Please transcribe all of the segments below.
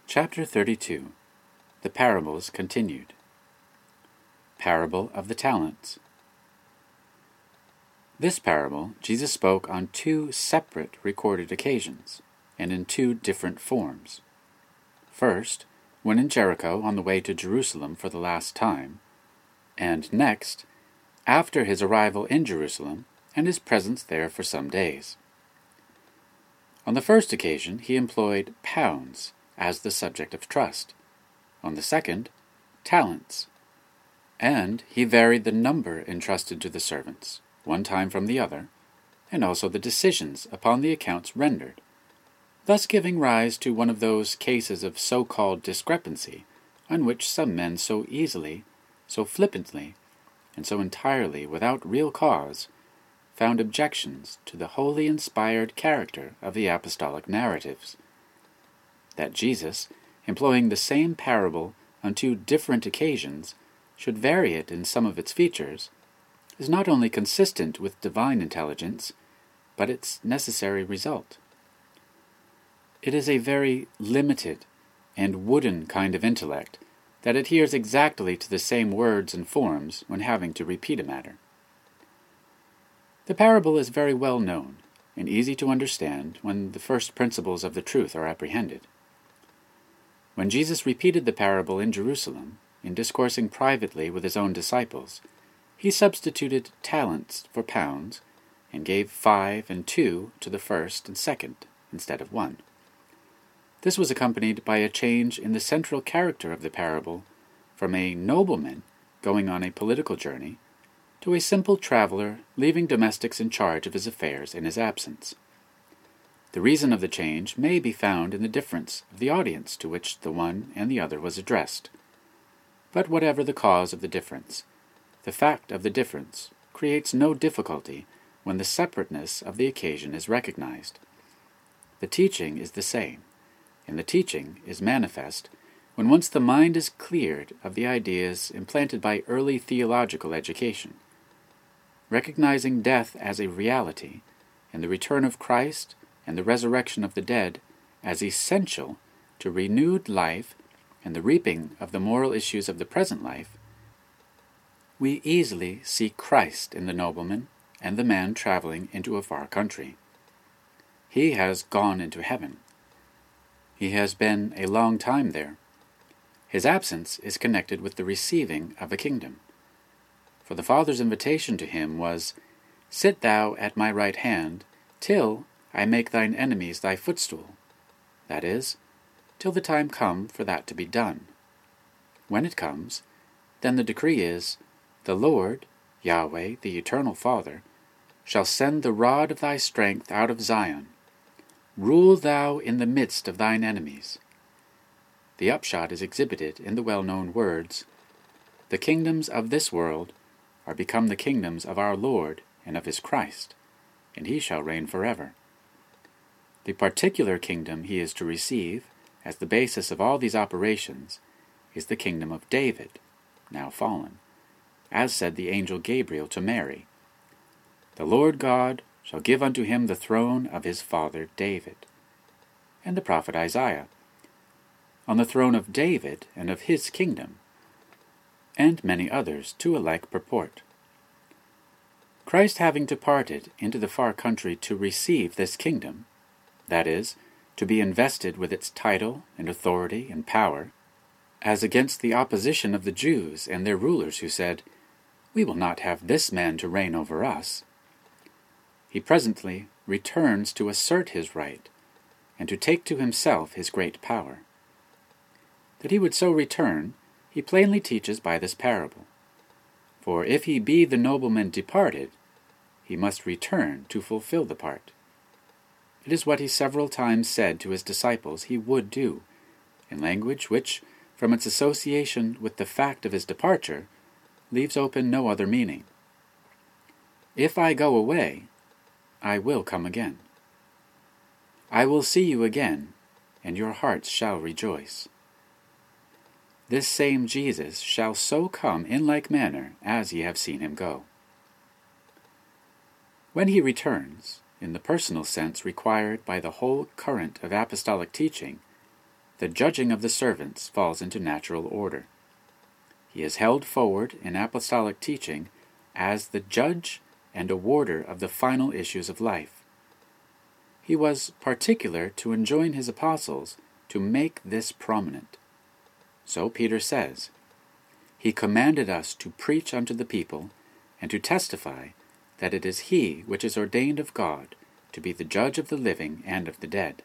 Chapter 32. The Parables Continued. Parable of the Talents. This parable Jesus spoke on two separate recorded occasions, and in two different forms. First, when in Jericho on the way to Jerusalem for the last time, and next, after his arrival in Jerusalem and his presence there for some days. On the first occasion he employed pounds as the subject of trust. On the second, talents. And he varied the number entrusted to the servants, one time from the other, and also the decisions upon the accounts rendered, thus giving rise to one of those cases of so-called discrepancy on which some men so easily, so flippantly, and so entirely without real cause, found objections to the wholly inspired character of the apostolic narratives. That Jesus, employing the same parable on two different occasions, should vary it in some of its features, is not only consistent with divine intelligence, but its necessary result. It is a very limited and wooden kind of intellect that adheres exactly to the same words and forms when having to repeat a matter. The parable is very well known and easy to understand when the first principles of the truth are apprehended. When Jesus repeated the parable in Jerusalem, in discoursing privately with his own disciples, he substituted talents for pounds, and gave 5 and 2 to the first and second, instead of 1. This was accompanied by a change in the central character of the parable from a nobleman going on a political journey to a simple traveler leaving domestics in charge of his affairs in his absence. The reason of the change may be found in the difference of the audience to which the one and the other was addressed. But whatever the cause of the difference, the fact of the difference creates no difficulty when the separateness of the occasion is recognized. The teaching is the same, and the teaching is manifest when once the mind is cleared of the ideas implanted by early theological education. Recognizing death as a reality, and the return of Christ and the resurrection of the dead as essential to renewed life and the reaping of the moral issues of the present life, we easily see Christ in the nobleman and the man traveling into a far country. He has gone into heaven. He has been a long time there. His absence is connected with the receiving of a kingdom. For the Father's invitation to him was, "Sit thou at my right hand, till I make thine enemies thy footstool," that is, till the time come for that to be done. When it comes, then the decree is, "The Lord, Yahweh, the Eternal Father, shall send the rod of thy strength out of Zion. Rule thou in the midst of thine enemies." The upshot is exhibited in the well-known words, "The kingdoms of this world are become the kingdoms of our Lord and of his Christ, and he shall reign forever." The particular kingdom he is to receive, as the basis of all these operations, is the kingdom of David, now fallen, as said the angel Gabriel to Mary, "The Lord God shall give unto him the throne of his father David." And the prophet Isaiah, "On the throne of David and of his kingdom," and many others to a like purport. Christ having departed into the far country to receive this kingdom, that is, to be invested with its title and authority and power, as against the opposition of the Jews and their rulers who said, "We will not have this man to reign over us," he presently returns to assert his right, and to take to himself his great power. That he would so return, he plainly teaches by this parable. For if he be the nobleman departed, he must return to fulfill the part. It is what he several times said to his disciples he would do, in language which, from its association with the fact of his departure, leaves open no other meaning. "If I go away, I will come again. I will see you again, and your hearts shall rejoice." This same Jesus shall so come in like manner as ye have seen him go. When he returns, in the personal sense required by the whole current of apostolic teaching, the judging of the servants falls into natural order. He is held forward in apostolic teaching as the judge and awarder of the final issues of life. He was particular to enjoin his apostles to make this prominent. So Peter says, "He commanded us to preach unto the people, and to testify that it is he which is ordained of God to be the judge of the living and of the dead."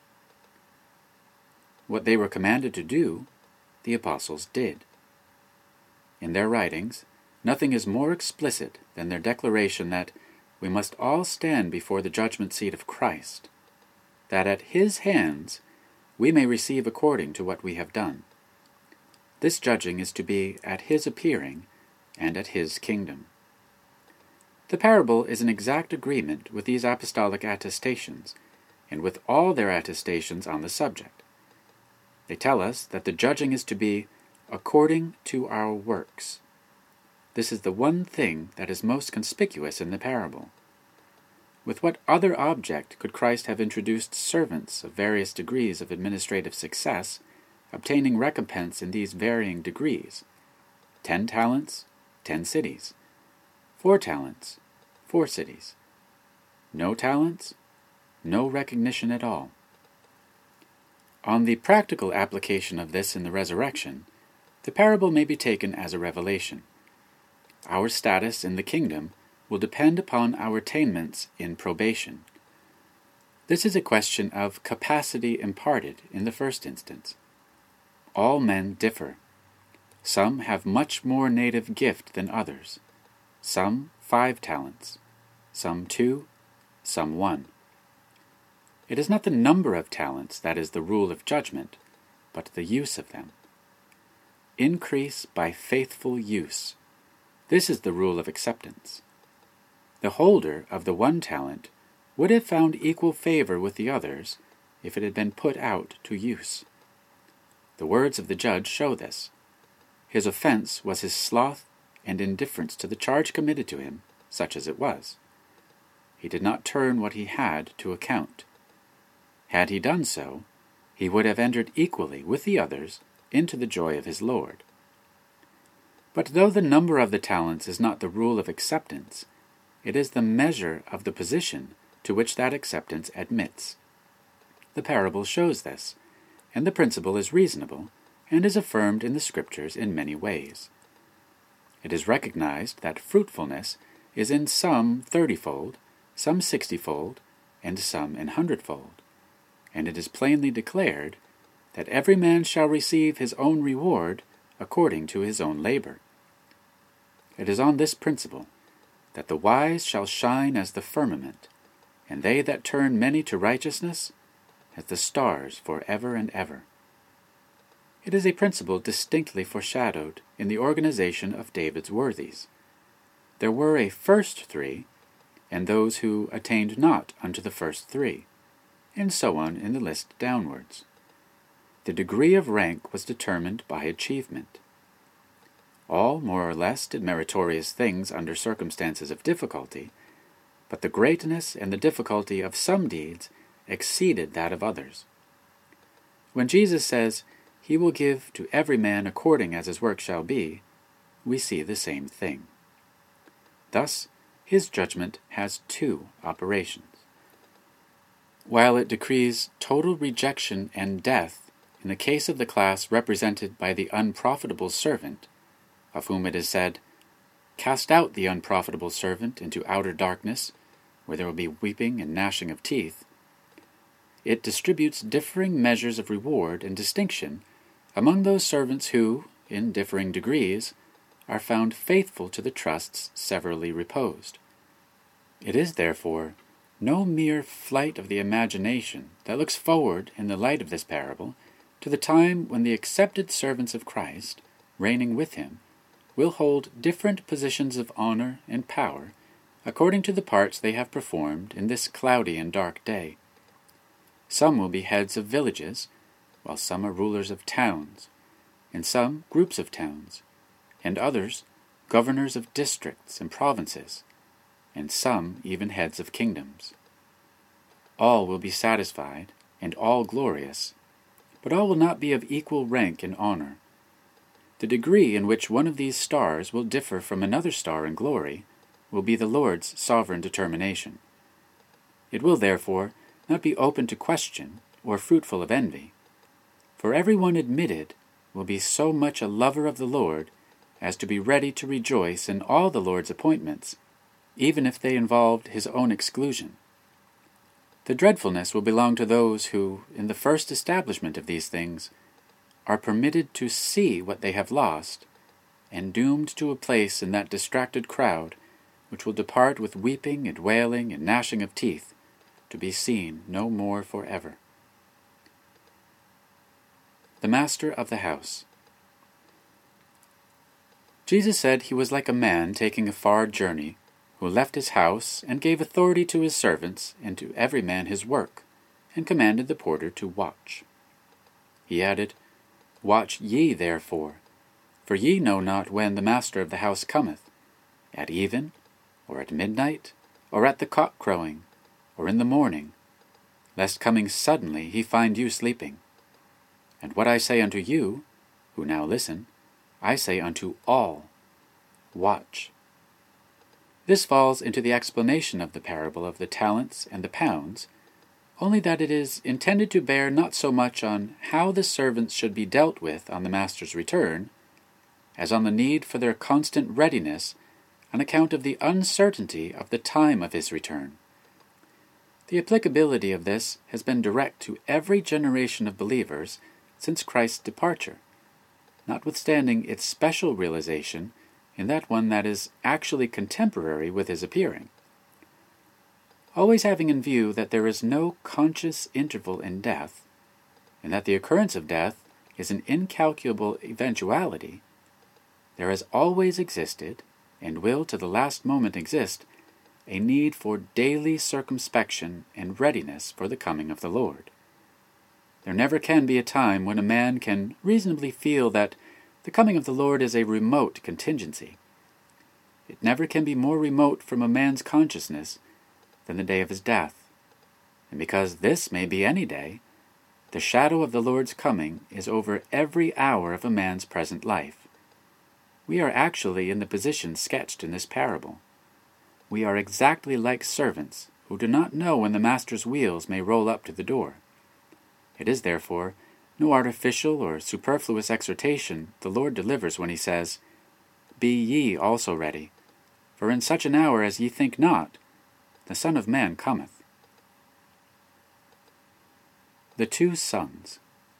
What they were commanded to do, the apostles did. In their writings, nothing is more explicit than their declaration that we must all stand before the judgment seat of Christ, that at his hands we may receive according to what we have done. This judging is to be at his appearing and at his kingdom. The parable is in exact agreement with these apostolic attestations, and with all their attestations on the subject. They tell us that the judging is to be according to our works. This is the one thing that is most conspicuous in the parable. With what other object could Christ have introduced servants of various degrees of administrative success, obtaining recompense in these varying degrees? 10 talents, 10 cities. 4 talents, 4 cities. No talents, no recognition at all. On the practical application of this in the resurrection, the parable may be taken as a revelation. Our status in the kingdom will depend upon our attainments in probation. This is a question of capacity imparted in the first instance. All men differ. Some have much more native gift than others. Some 5 talents, some 2, some 1. It is not the number of talents that is the rule of judgment, but the use of them. Increase by faithful use. This is the rule of acceptance. The holder of the 1 talent would have found equal favor with the others if it had been put out to use. The words of the judge show this. His offense was his sloth and indifference to the charge committed to him, such as it was. He did not turn what he had to account. Had he done so, he would have entered equally with the others into the joy of his Lord. But though the number of the talents is not the rule of acceptance, it is the measure of the position to which that acceptance admits. The parable shows this, and the principle is reasonable and is affirmed in the Scriptures in many ways. It is recognized that fruitfulness is in some 30-fold, some 60-fold, and some an 100-fold, and it is plainly declared that every man shall receive his own reward according to his own labor. It is on this principle that the wise shall shine as the firmament, and they that turn many to righteousness as the stars for ever and ever. It is a principle distinctly foreshadowed in the organization of David's worthies. There were a first 3, and those who attained not unto the first 3, and so on in the list downwards. The degree of rank was determined by achievement. All more or less did meritorious things under circumstances of difficulty, but the greatness and the difficulty of some deeds exceeded that of others. When Jesus says, "He will give to every man according as his work shall be," we see the same thing. Thus, his judgment has 2 operations. While it decrees total rejection and death in the case of the class represented by the unprofitable servant, of whom it is said, "Cast out the unprofitable servant into outer darkness, where there will be weeping and gnashing of teeth," it distributes differing measures of reward and distinction among those servants who, in differing degrees, are found faithful to the trusts severally reposed. It is, therefore, no mere flight of the imagination that looks forward in the light of this parable to the time when the accepted servants of Christ, reigning with him, will hold different positions of honor and power according to the parts they have performed in this cloudy and dark day. Some will be heads of villages, while some are rulers of towns, and some groups of towns, and others governors of districts and provinces, and some even heads of kingdoms. All will be satisfied, and all glorious, but all will not be of equal rank and honor. The degree in which one of these stars will differ from another star in glory will be the Lord's sovereign determination. It will, therefore, not be open to question or fruitful of envy, for everyone admitted will be so much a lover of the Lord as to be ready to rejoice in all the Lord's appointments, even if they involved his own exclusion. The dreadfulness will belong to those who, in the first establishment of these things, are permitted to see what they have lost, and doomed to a place in that distracted crowd which will depart with weeping and wailing and gnashing of teeth, to be seen no more forever. The Master of the House. Jesus said he was like a man taking a far journey, who left his house, and gave authority to his servants, and to every man his work, and commanded the porter to watch. He added, Watch ye therefore, for ye know not when the master of the house cometh, at even, or at midnight, or at the cock crowing, or in the morning, lest coming suddenly he find you sleeping. And what I say unto you, who now listen, I say unto all, Watch. This falls into the explanation of the parable of the talents and the pounds, only that it is intended to bear not so much on how the servants should be dealt with on the master's return, as on the need for their constant readiness on account of the uncertainty of the time of his return. The applicability of this has been direct to every generation of believers since Christ's departure, notwithstanding its special realization in that one that is actually contemporary with his appearing. Always having in view that there is no conscious interval in death, and that the occurrence of death is an incalculable eventuality, there has always existed, and will to the last moment exist, a need for daily circumspection and readiness for the coming of the Lord. There never can be a time when a man can reasonably feel that the coming of the Lord is a remote contingency. It never can be more remote from a man's consciousness than the day of his death. And because this may be any day, the shadow of the Lord's coming is over every hour of a man's present life. We are actually in the position sketched in this parable. We are exactly like servants who do not know when the master's wheels may roll up to the door. It is, therefore, no artificial or superfluous exhortation the Lord delivers when he says, Be ye also ready, for in such an hour as ye think not, the Son of Man cometh. The 2 sons.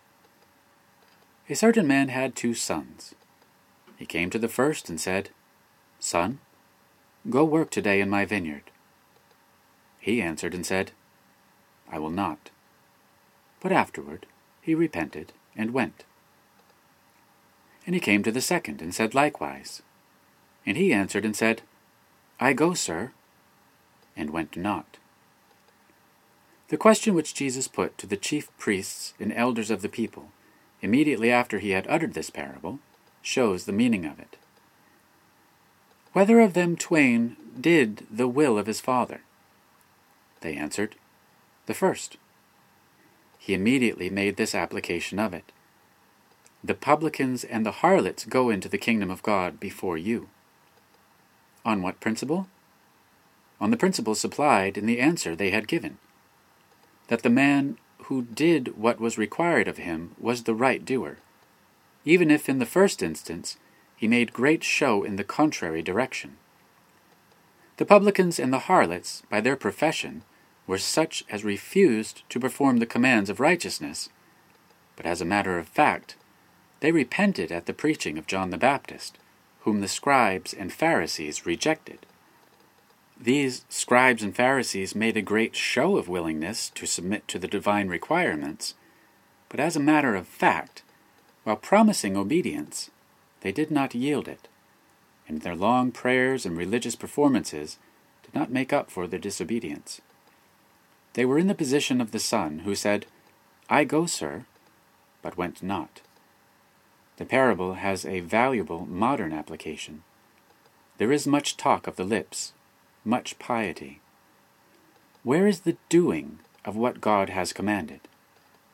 A certain man had 2 sons. He came to the first and said, Son, go work today in my vineyard. He answered and said, I will not. But afterward he repented and went. And he came to the second and said likewise. And he answered and said, I go, sir, and went not. The question which Jesus put to the chief priests and elders of the people, immediately after he had uttered this parable, shows the meaning of it. Whether of them twain did the will of his father? They answered, The first. He immediately made this application of it. The publicans and the harlots go into the kingdom of God before you. On what principle? On the principle supplied in the answer they had given, that the man who did what was required of him was the right doer, even if in the first instance he made great show in the contrary direction. The publicans and the harlots, by their profession, were such as refused to perform the commands of righteousness, but as a matter of fact, they repented at the preaching of John the Baptist, whom the scribes and Pharisees rejected. These scribes and Pharisees made a great show of willingness to submit to the divine requirements, but as a matter of fact, while promising obedience, they did not yield it, and their long prayers and religious performances did not make up for their disobedience. They were in the position of the son who said, I go, sir, but went not. The parable has a valuable modern application. There is much talk of the lips, much piety. Where is the doing of what God has commanded?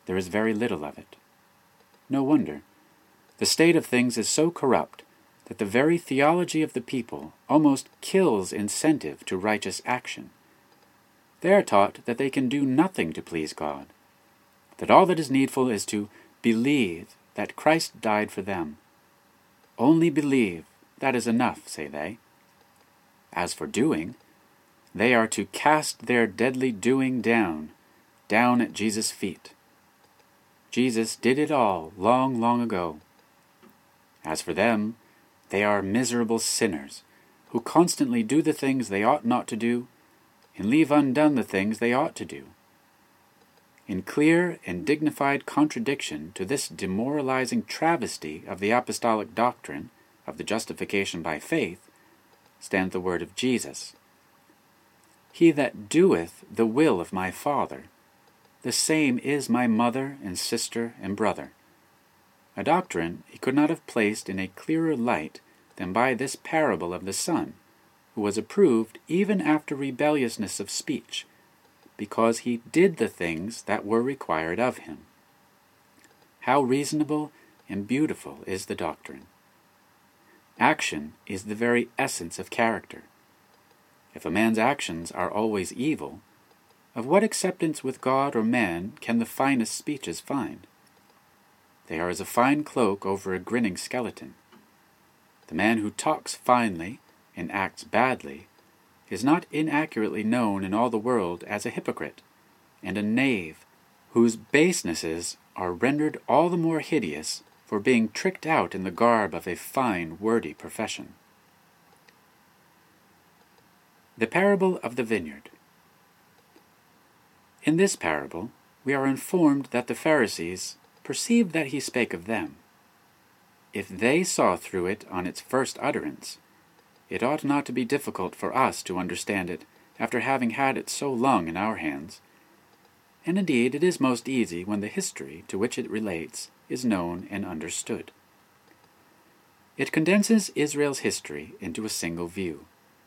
there is very little of it. No wonder. The state of things is so corrupt that the very theology of the people almost kills incentive to righteous action. They are taught that they can do nothing to please God, that all that is needful is to believe that Christ died for them. Only believe, that is enough, say they. As for doing, they are to cast their deadly doing down at Jesus' feet. Jesus did it all long, long ago. As for them, they are miserable sinners who constantly do the things they ought not to do and leave undone the things they ought to do. In clear and dignified contradiction to this demoralizing travesty of the apostolic doctrine of the justification by faith stands the word of Jesus. He that doeth the will of my Father, the same is my mother and sister and brother. A doctrine he could not have placed in a clearer light than by this parable of the Son, who was approved even after rebelliousness of speech, because he did the things that were required of him. How reasonable and beautiful is the doctrine! Action is the very essence of character. If a man's actions are always evil, of what acceptance with God or man can the finest speeches find? They are as a fine cloak over a grinning skeleton. The man who talks finely and acts badly is not inaccurately known in all the world as a hypocrite and a knave, whose basenesses are rendered all the more hideous for being tricked out in the garb of a fine, wordy profession. The parable of the vineyard. In this parable, we are informed that the Pharisees perceived that he spake of them. If they saw through it on its first utterance, it ought not to be difficult for us to understand it after having had it so long in our hands. And indeed it is most easy when the history to which it relates is known and understood. It condenses Israel's history into a single view.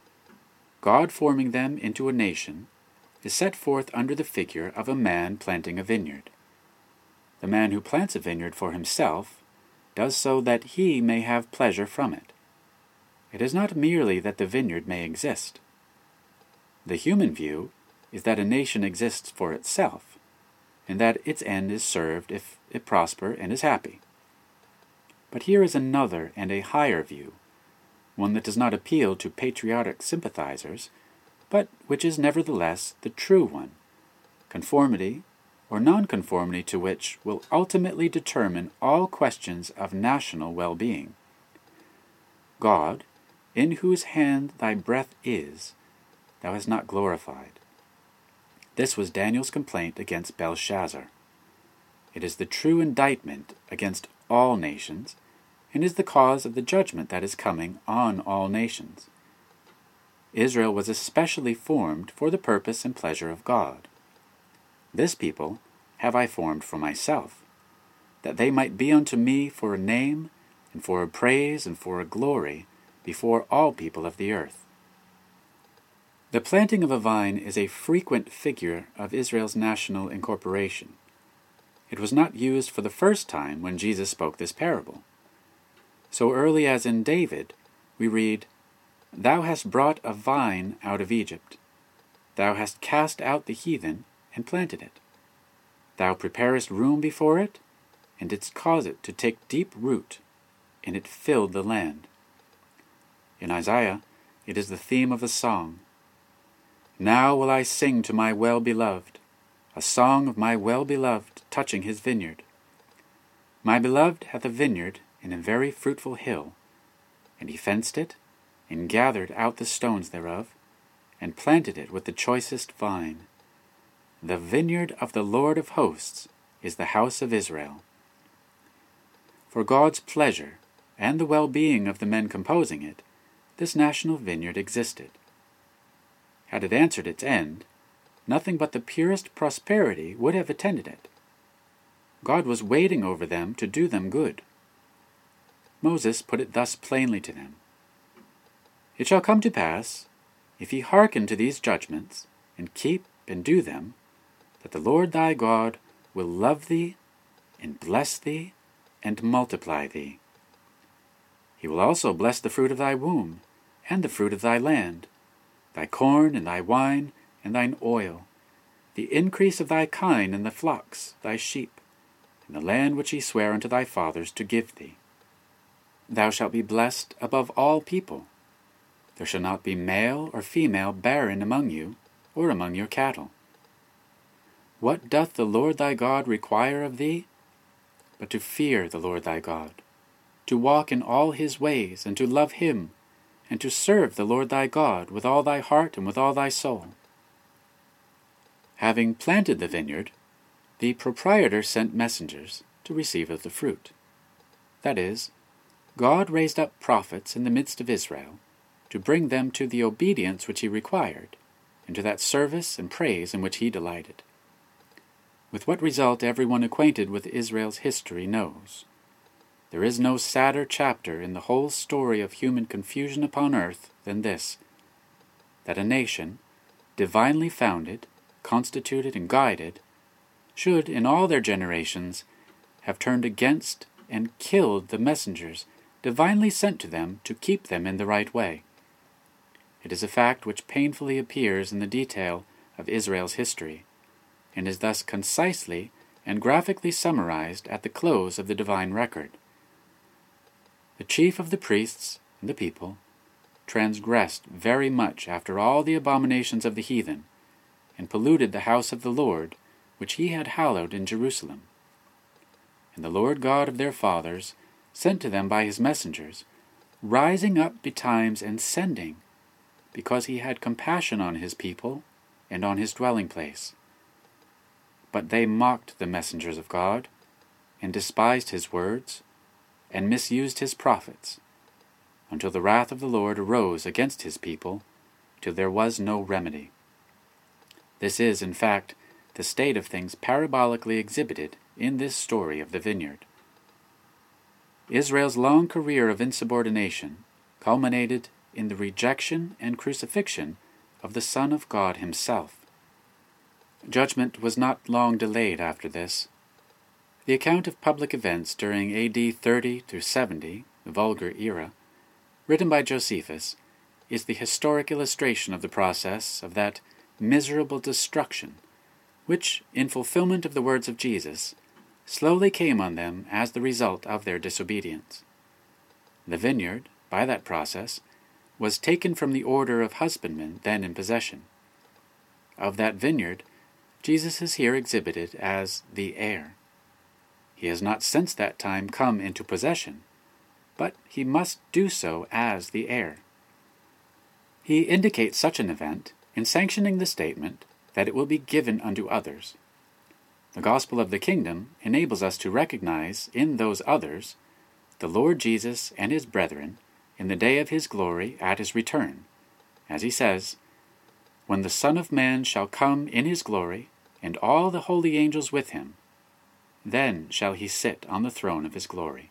God forming them into a nation is set forth under the figure of a man planting a vineyard. The man who plants a vineyard for himself does so that he may have pleasure from it. It is not merely that the vineyard may exist. The human view is that a nation exists for itself, and that its end is served if it prosper and is happy. But here is another and a higher view, one that does not appeal to patriotic sympathizers, but which is nevertheless the true one, conformity or nonconformity to which will ultimately determine all questions of national well-being. God, in whose hand thy breath is, thou hast not glorified. This was Daniel's complaint against Belshazzar. It is the true indictment against all nations, and is the cause of the judgment that is coming on all nations. Israel was especially formed for the purpose and pleasure of God. This people have I formed for myself, that they might be unto me for a name, and for a praise, and for a glory, before all people of the earth. The planting of a vine is a frequent figure of Israel's national incorporation. It was not used for the first time when Jesus spoke this parable. So early as in David, we read, Thou hast brought a vine out of Egypt. Thou hast cast out the heathen, and planted it. Thou preparest room before it, and didst cause it to take deep root, and it filled the land. In Isaiah, it is the theme of a song. Now will I sing to my well-beloved, a song of my well-beloved touching his vineyard. My beloved hath a vineyard in a very fruitful hill, and he fenced it, and gathered out the stones thereof, and planted it with the choicest vine. The vineyard of the Lord of hosts is the house of Israel. For God's pleasure and the well-being of the men composing it, this national vineyard existed. Had it answered its end, nothing but the purest prosperity would have attended it. God was waiting over them to do them good. Moses put it thus plainly to them, It shall come to pass, if ye hearken to these judgments, and keep and do them, that the Lord thy God will love thee, and bless thee, and multiply thee. He will also bless the fruit of thy womb, and the fruit of thy land, thy corn, and thy wine, and thine oil, the increase of thy kine, and the flocks, thy sheep, and the land which he sware unto thy fathers to give thee. Thou shalt be blessed above all people. There shall not be male or female barren among you, or among your cattle. What doth the Lord thy God require of thee? But to fear the Lord thy God, to walk in all his ways, and to love him, and to serve the Lord thy God with all thy heart and with all thy soul. Having planted the vineyard, the proprietor sent messengers to receive of the fruit. That is, God raised up prophets in the midst of Israel, to bring them to the obedience which he required, and to that service and praise in which he delighted. With what result everyone acquainted with Israel's history knows. There is no sadder chapter in the whole story of human confusion upon earth than this, that a nation, divinely founded, constituted, and guided, should, in all their generations, have turned against and killed the messengers divinely sent to them to keep them in the right way. It is a fact which painfully appears in the detail of Israel's history, and is thus concisely and graphically summarized at the close of the divine record. The chief of the priests and the people transgressed very much after all the abominations of the heathen, and polluted the house of the Lord, which he had hallowed in Jerusalem. And the Lord God of their fathers sent to them by his messengers, rising up betimes and sending, because he had compassion on his people and on his dwelling place. But they mocked the messengers of God, and despised his words, and misused his prophets, until the wrath of the Lord arose against his people, till there was no remedy. This is, in fact, the state of things parabolically exhibited in this story of the vineyard. Israel's long career of insubordination culminated in the rejection and crucifixion of the Son of God himself. Judgment was not long delayed after this. The account of public events during A.D. 30 through 70, the Vulgar era, written by Josephus, is the historic illustration of the process of that miserable destruction which, in fulfillment of the words of Jesus, slowly came on them as the result of their disobedience. The vineyard, by that process, was taken from the order of husbandmen then in possession. Of that vineyard, Jesus is here exhibited as the heir. He has not since that time come into possession, but he must do so as the heir. He indicates such an event in sanctioning the statement that it will be given unto others. The gospel of the kingdom enables us to recognize in those others the Lord Jesus and his brethren in the day of his glory at his return, as he says, "When the Son of Man shall come in his glory, and all the holy angels with him, then shall he sit on the throne of his glory."